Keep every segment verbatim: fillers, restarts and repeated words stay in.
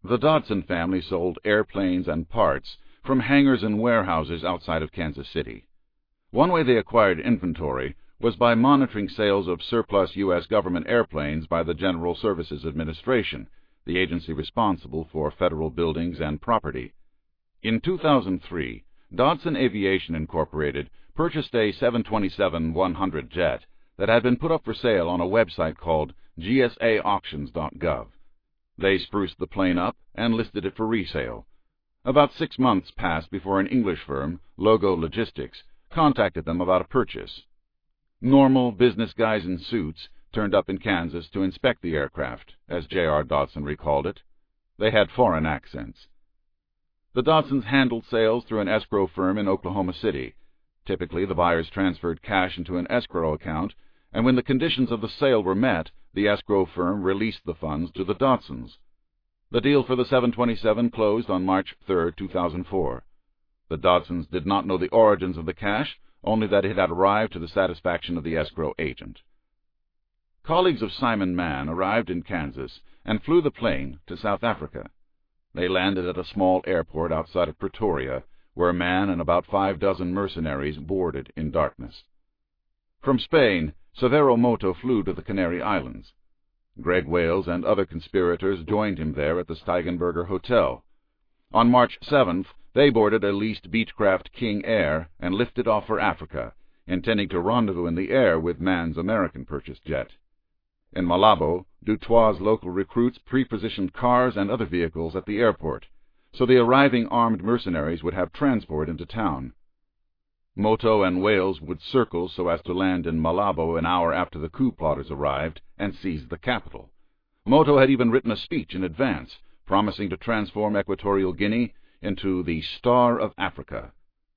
The Dodson family sold airplanes and parts from hangars and warehouses outside of Kansas City. One way they acquired inventory was by monitoring sales of surplus U S government airplanes by the General Services Administration, the agency responsible for federal buildings and property. In two thousand three, Dodson Aviation Incorporated purchased a seven twenty-seven one hundred jet that had been put up for sale on a website called G S A auctions dot gov. They spruced the plane up and listed it for resale. About six months passed before an English firm, Logo Logistics, contacted them about a purchase. Normal business guys in suits turned up in Kansas to inspect the aircraft, as J R Dodson recalled it. They had foreign accents. The Dodsons handled sales through an escrow firm in Oklahoma City. Typically, the buyers transferred cash into an escrow account, and when the conditions of the sale were met, the escrow firm released the funds to the Dodsons. The deal for the seven twenty-seven closed on March third, two thousand four. The Dodsons did not know the origins of the cash, only that it had arrived to the satisfaction of the escrow agent. Colleagues of Simon Mann arrived in Kansas and flew the plane to South Africa. They landed at a small airport outside of Pretoria, where Mann and about five dozen mercenaries boarded in darkness. From Spain, Severo Moto flew to the Canary Islands. Greg Wales and other conspirators joined him there at the Steigenberger Hotel. On March seventh, they boarded a leased Beechcraft King Air and lifted off for Africa, intending to rendezvous in the air with Mann's American-purchased jet. In Malabo, Dutoit's local recruits pre-positioned cars and other vehicles at the airport, so the arriving armed mercenaries would have transport into town. Moto and Wales would circle so as to land in Malabo an hour after the coup plotters arrived and seize the capital. Moto had even written a speech in advance, promising to transform Equatorial Guinea into the Star of Africa.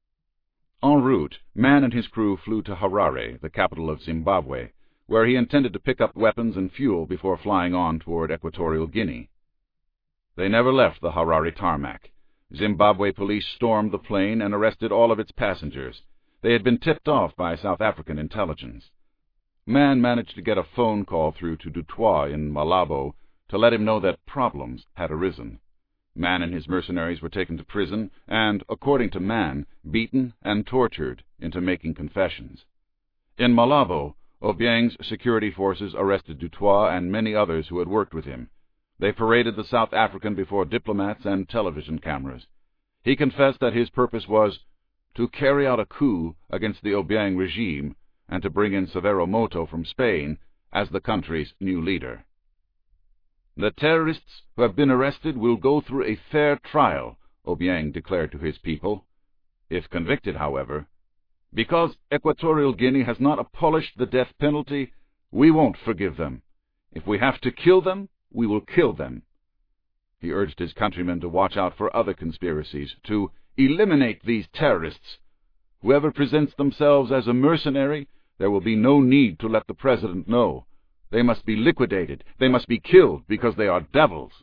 En route, Mann and his crew flew to Harare, the capital of Zimbabwe, where he intended to pick up weapons and fuel before flying on toward Equatorial Guinea. They never left the Harare tarmac. Zimbabwe police stormed the plane and arrested all of its passengers. They had been tipped off by South African intelligence. Mann managed to get a phone call through to Dutoit in Malabo to let him know that problems had arisen. Mann and his mercenaries were taken to prison and, according to Mann, beaten and tortured into making confessions. In Malabo, Obiang's security forces arrested Dutoit and many others who had worked with him. They paraded the South African before diplomats and television cameras. He confessed that his purpose was to carry out a coup against the Obiang regime and to bring in Severo Moto from Spain as the country's new leader. "The terrorists who have been arrested will go through a fair trial," Obiang declared to his people. If convicted, however, "because Equatorial Guinea has not abolished the death penalty, we won't forgive them. If we have to kill them, we will kill them." He urged his countrymen to watch out for other conspiracies, to eliminate these terrorists. Whoever presents themselves as a mercenary, there will be no need to let the president know. They must be liquidated. They must be killed because they are devils.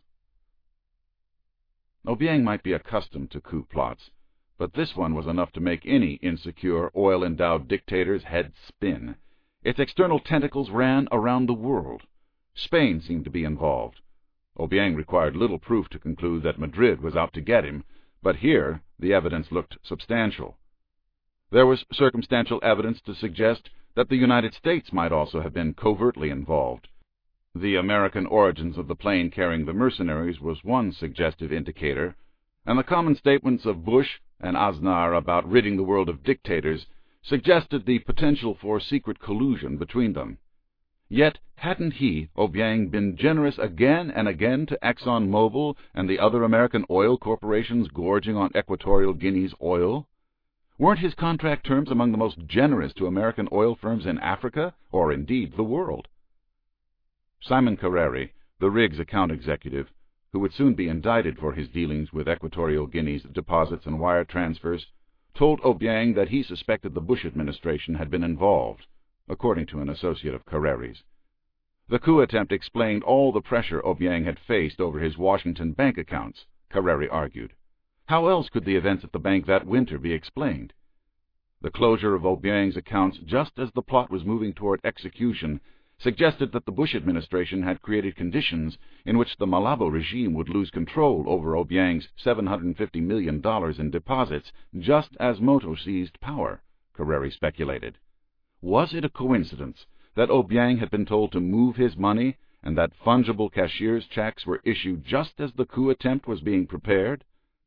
Obiang might be accustomed to coup plots, but this one was enough to make any insecure, oil-endowed dictator's head spin. Its external tentacles ran around the world. Spain seemed to be involved. Obiang required little proof to conclude that Madrid was out to get him, but here the evidence looked substantial. There was circumstantial evidence to suggest that the United States might also have been covertly involved. The American origins of the plane carrying the mercenaries was one suggestive indicator, and the common statements of Bush and Aznar about ridding the world of dictators suggested the potential for secret collusion between them. Yet hadn't he, Obiang, been generous again and again to Exxon Mobil and the other American oil corporations gorging on Equatorial Guinea's oil? Weren't his contract terms among the most generous to American oil firms in Africa, or indeed the world? Simon Carreri, the Riggs account executive, who would soon be indicted for his dealings with Equatorial Guinea's deposits and wire transfers, told Obiang that he suspected the Bush administration had been involved, according to an associate of Carreri's. The coup attempt explained all the pressure Obiang had faced over his Washington bank accounts, Carreri argued. How else could the events at the bank that winter be explained? The closure of Obiang's accounts just as the plot was moving toward execution suggested that the Bush administration had created conditions in which the Malabo regime would lose control over Obiang's seven hundred fifty million dollars in deposits just as Moto seized power, Carreri speculated. Was it a coincidence that Obiang had been told to move his money and that fungible cashier's checks were issued just as the coup attempt was being prepared?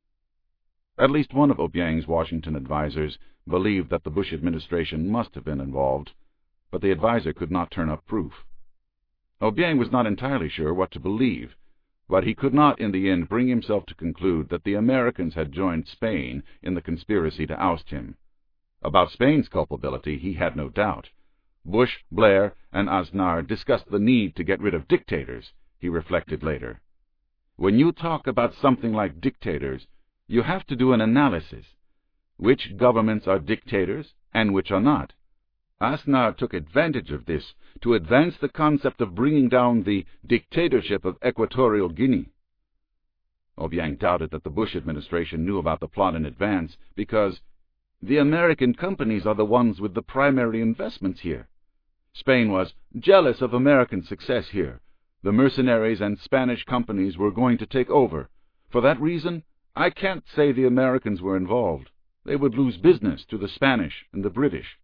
At least one of Obiang's Washington advisers believed that the Bush administration must have been involved, but the adviser could not turn up proof. Obiang was not entirely sure what to believe, but he could not in the end bring himself to conclude that the Americans had joined Spain in the conspiracy to oust him. About Spain's culpability he had no doubt. Bush, Blair, and Aznar discussed the need to get rid of dictators, he reflected later. When you talk about something like dictators, you have to do an analysis. Which governments are dictators and which are not? Aznar took advantage of this to advance the concept of bringing down the dictatorship of Equatorial Guinea. Obiang doubted that the Bush administration knew about the plot in advance because the American companies are the ones with the primary investments here. Spain was jealous of American success here. The mercenaries and Spanish companies were going to take over. For that reason, I can't say the Americans were involved. They would lose business to the Spanish and the British.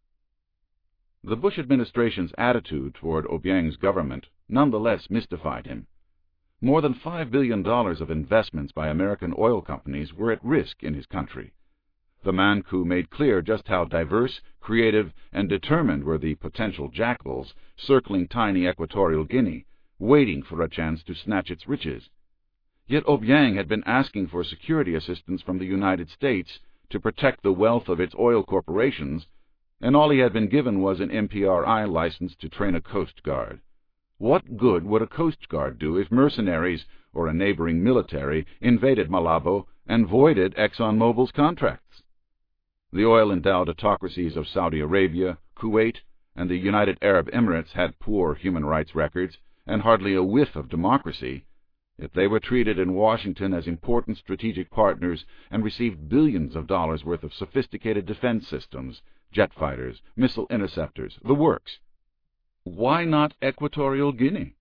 The Bush administration's attitude toward Obiang's government nonetheless mystified him. More than five billion dollars of investments by American oil companies were at risk in his country. The man coup made clear just how diverse, creative, and determined were the potential jackals circling tiny Equatorial Guinea, waiting for a chance to snatch its riches. Yet Obiang had been asking for security assistance from the United States to protect the wealth of its oil corporations, and all he had been given was an M P R I license to train a Coast Guard. What good would a Coast Guard do if mercenaries or a neighboring military invaded Malabo and voided ExxonMobil's contracts? The oil-endowed autocracies of Saudi Arabia, Kuwait, and the United Arab Emirates had poor human rights records and hardly a whiff of democracy, yet they were treated in Washington as important strategic partners and received billions of dollars worth of sophisticated defense systems, jet fighters, missile interceptors, the works. Why not Equatorial Guinea?